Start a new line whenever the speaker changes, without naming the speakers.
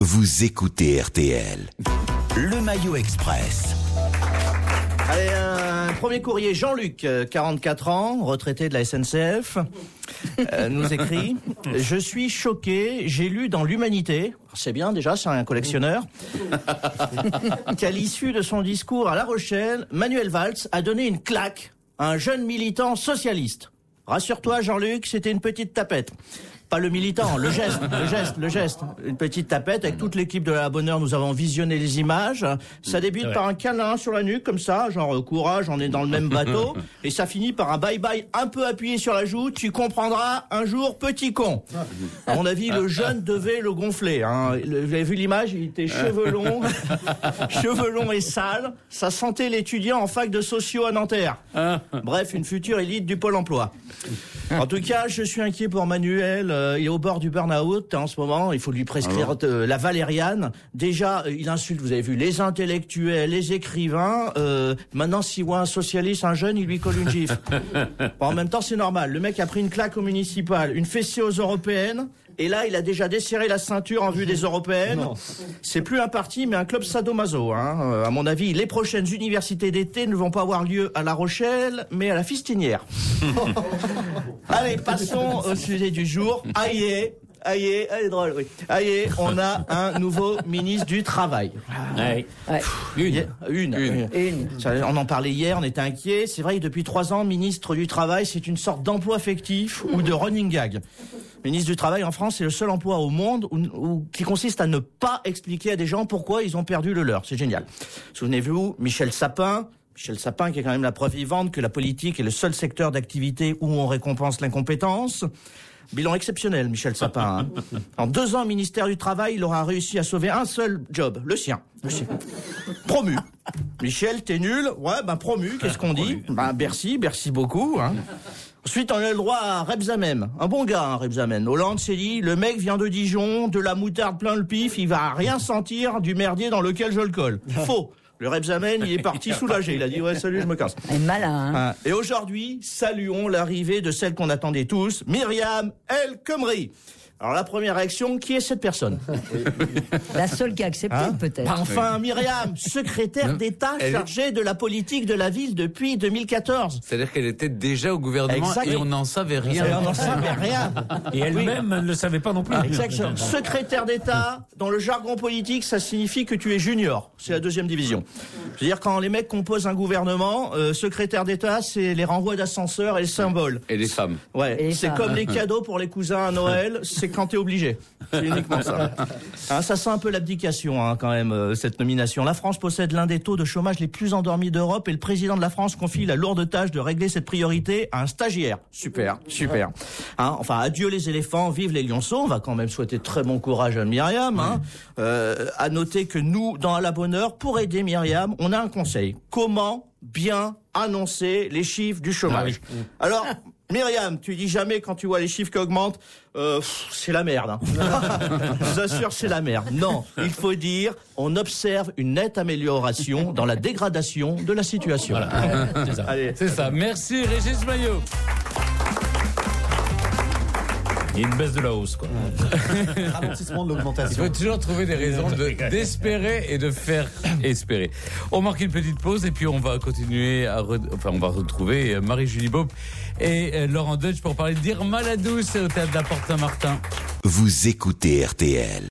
Vous écoutez RTL. Le Maillot Express.
Allez, un premier courrier. Jean-Luc, 44 ans, retraité de la SNCF, nous écrit « Je suis choqué, j'ai lu dans l'Humanité, c'est bien déjà, c'est un collectionneur, qu'à l'issue de son discours à La Rochelle, Manuel Valls a donné une claque à un jeune militant socialiste. Rassure-toi Jean-Luc, c'était une petite tapette. » Pas le militant, le geste. Une petite tapette avec toute l'équipe de la bonne heure. Nous avons visionné les images. Ça débute par un câlin sur la nuque, comme ça, genre courage, on est dans le même bateau. Et ça finit par un bye-bye un peu appuyé sur la joue. Tu comprendras un jour, petit con. À mon avis, le jeune devait le gonfler. Hein. Vous avez vu l'image, il était cheveux longs et sale. Ça sentait l'étudiant en fac de sociaux à Nanterre. Bref, une future élite du Pôle emploi. En tout cas, je suis inquiet pour Manuel. Il est au bord du burn-out en ce moment. Il faut lui prescrire la valériane. Déjà, il insulte, vous avez vu, les intellectuels, les écrivains. Maintenant, s'il voit un socialiste, un jeune, il lui colle une gifle. Bon, en même temps, c'est normal. Le mec a pris une claque au municipal, une fessée aux européennes. Et là, il a déjà desserré la ceinture en vue des européennes. Non. C'est plus un parti, mais un club sadomaso. À mon avis, les prochaines universités d'été ne vont pas avoir lieu à La Rochelle, mais à la Fistinière. Allez, passons au sujet du jour. Aïe, elle est drôle, oui. Aïe, on a un nouveau ministre du Travail. Une. On en parlait hier, on était inquiets. C'est vrai que depuis 3 ans, ministre du Travail, c'est une sorte d'emploi fictif ou de running gag. Ministre du Travail en France, c'est le seul emploi au monde qui consiste à ne pas expliquer à des gens pourquoi ils ont perdu le leur. C'est génial. Souvenez-vous, Michel Sapin, qui est quand même la preuve vivante que la politique est le seul secteur d'activité où on récompense l'incompétence. Bilan exceptionnel, Michel Sapin. En 2 ans, ministère du Travail, il aura réussi à sauver un seul job, le sien. Promu. Michel, t'es nul. Ouais, promu, qu'est-ce qu'on dit? Bercy beaucoup. Ensuite, on a le droit à Rebsamen. Un bon gars, Rebsamen. Hollande s'est dit, le mec vient de Dijon, de la moutarde plein le pif, il va rien sentir du merdier dans lequel je le colle. Faux. Le Rebsamen, il est parti soulagé. Il a dit, ouais, salut, je me casse.
Elle est malin,
Et aujourd'hui, saluons l'arrivée de celle qu'on attendait tous, Myriam El Khomri. Alors la première réaction, qui est cette personne?
La seule qui a accepté, peut-être.
Enfin, Myriam, secrétaire d'État chargée de la politique de la ville depuis 2014.
C'est-à-dire qu'elle était déjà au gouvernement et on n'en savait rien.
Et
elle-même ne le savait pas non plus.
Exactement. Secrétaire d'État, dans le jargon politique, ça signifie que tu es junior. C'est la 2e division. C'est-à-dire quand les mecs composent un gouvernement, secrétaire d'État, c'est les renvois d'ascenseur et le symbole.
Et les femmes.
Ouais. C'est comme les cadeaux pour les cousins à Noël. C'est quand t'es obligé. C'est uniquement ça. Ça sent un peu l'abdication, quand même, cette nomination. La France possède l'un des taux de chômage les plus endormis d'Europe et le président de la France confie la lourde tâche de régler cette priorité à un stagiaire. Super. Enfin, adieu les éléphants, vive les lionceaux. On va quand même souhaiter très bon courage à Myriam. À noter que nous, dans À la bonne heure, pour aider Myriam, on a un conseil. Comment bien annoncer les chiffres du chômage? Alors, Myriam, tu dis jamais quand tu vois les chiffres qui augmentent, c'est la merde. Je vous assure, c'est la merde. Non, il faut dire, on observe une nette amélioration dans la dégradation de la situation.
Voilà. C'est ça.
Allez.
C'est ça. Merci Régis Maillot.
Il y a une baisse de la hausse, quoi.
Ralentissement de l'augmentation.
Il faut toujours trouver des raisons d'espérer et de faire espérer. On marque une petite pause et puis on va continuer on va retrouver Marie-Julie Beaup et Laurent Deutsch pour parler d'Irma la Douce au théâtre de la Porte Saint-Martin.
Vous écoutez RTL.